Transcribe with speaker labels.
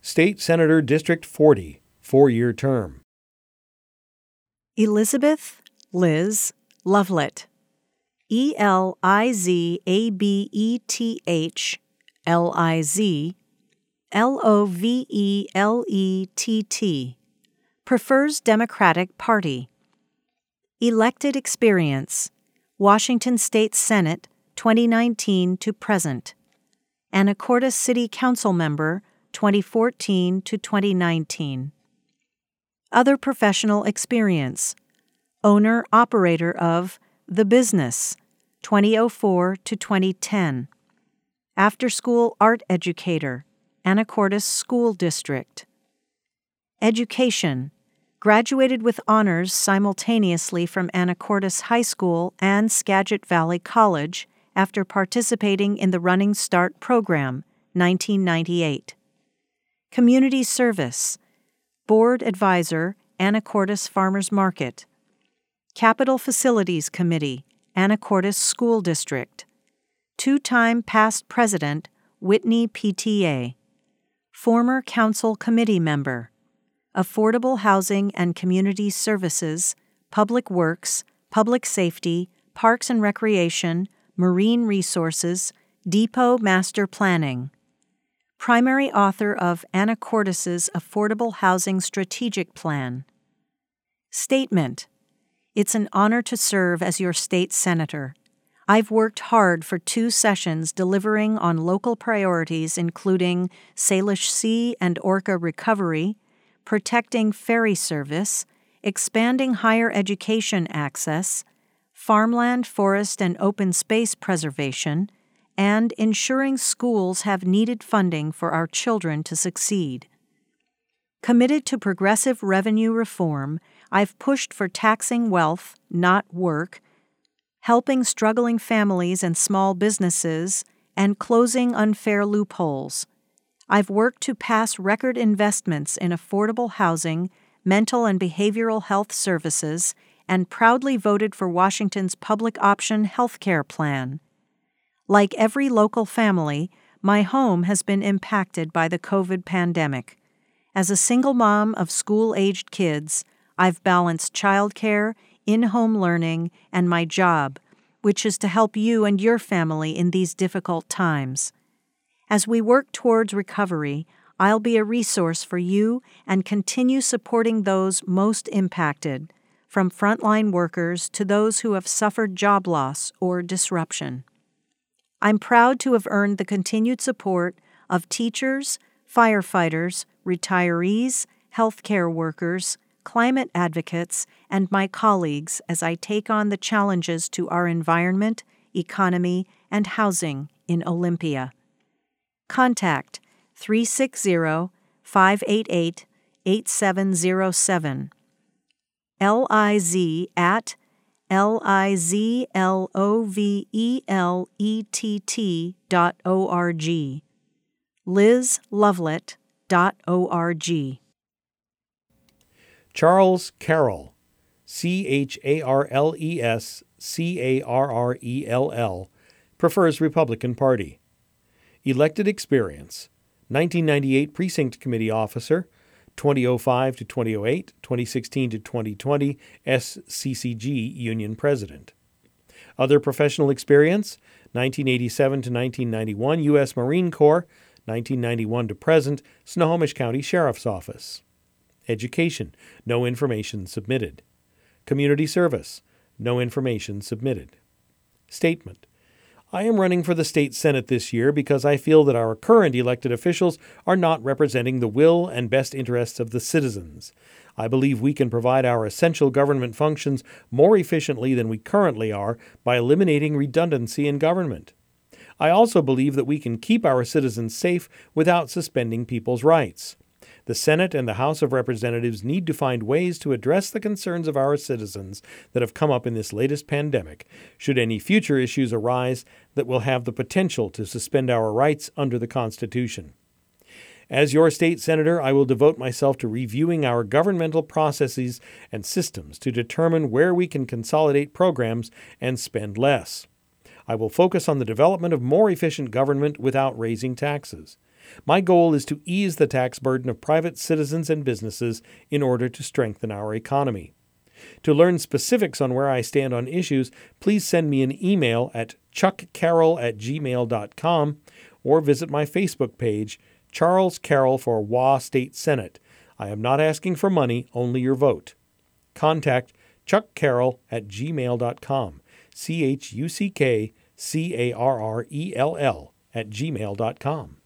Speaker 1: State Senator District 40, 4-year term.
Speaker 2: Elizabeth Liz Lovelett, Elizabeth Liz Lovelett, prefers Democratic Party. Elected experience: Washington State Senate 2019 to present. Anacortes City Council member 2014 to 2019. Other professional experience: owner-operator of The Business 2004 to 2010. After-school art educator, Anacortes School District. Education: graduated with honors simultaneously from Anacortes High School and Skagit Valley College after participating in the Running Start program, 1998. Community service: board advisor, Anacortes Farmers Market. Capital Facilities Committee, Anacortes School District. Two-time past president, Whitney PTA. Former council committee member. Affordable Housing and Community Services, Public Works, Public Safety, Parks and Recreation, Marine Resources, Depot Master Planning. Primary author of Anacortes' Affordable Housing Strategic Plan. Statement: it's an honor to serve as your state senator. I've worked hard for 2 sessions delivering on local priorities including Salish Sea and Orca recovery, protecting ferry service, expanding higher education access, farmland, forest, and open space preservation, and ensuring schools have needed funding for our children to succeed. Committed to progressive revenue reform, I've pushed for taxing wealth, not work, helping struggling families and small businesses, and closing unfair loopholes. I've worked to pass record investments in affordable housing, mental and behavioral health services, and proudly voted for Washington's public option health care plan. Like every local family, my home has been impacted by the COVID pandemic. As a single mom of school-aged kids, I've balanced childcare, in-home learning, and my job, which is to help you and your family in these difficult times. As we work towards recovery, I'll be a resource for you and continue supporting those most impacted, from frontline workers to those who have suffered job loss or disruption. I'm proud to have earned the continued support of teachers, firefighters, retirees, healthcare workers, climate advocates, and my colleagues as I take on the challenges to our environment, economy, and housing in Olympia. Contact 360-588-8707. liz@LIZLOVELETT.org. lizlovelett.org.
Speaker 1: Charles Carroll, CHARLES prefers Republican Party. Elected experience: 1998 Precinct Committee Officer, 2005 to 2008, 2016 to 2020 SCCG Union President. Other professional experience: 1987 to 1991 U.S. Marine Corps, 1991 to present Snohomish County Sheriff's Office. Education: no information submitted. Community service: no information submitted. Statement: I am running for the state Senate this year because I feel that our current elected officials are not representing the will and best interests of the citizens. I believe we can provide our essential government functions more efficiently than we currently are by eliminating redundancy in government. I also believe that we can keep our citizens safe without suspending people's rights. The Senate and the House of Representatives need to find ways to address the concerns of our citizens that have come up in this latest pandemic, should any future issues arise that will have the potential to suspend our rights under the Constitution. As your state senator, I will devote myself to reviewing our governmental processes and systems to determine where we can consolidate programs and spend less. I will focus on the development of more efficient government without raising taxes. My goal is to ease the tax burden of private citizens and businesses in order to strengthen our economy. To learn specifics on where I stand on issues, please send me an email at chuckcarroll@gmail.com or visit my Facebook page, Charles Carroll for Wa State Senate. I am not asking for money, only your vote. Contact chuckcarroll@gmail.com, ChuckCarrell@gmail.com.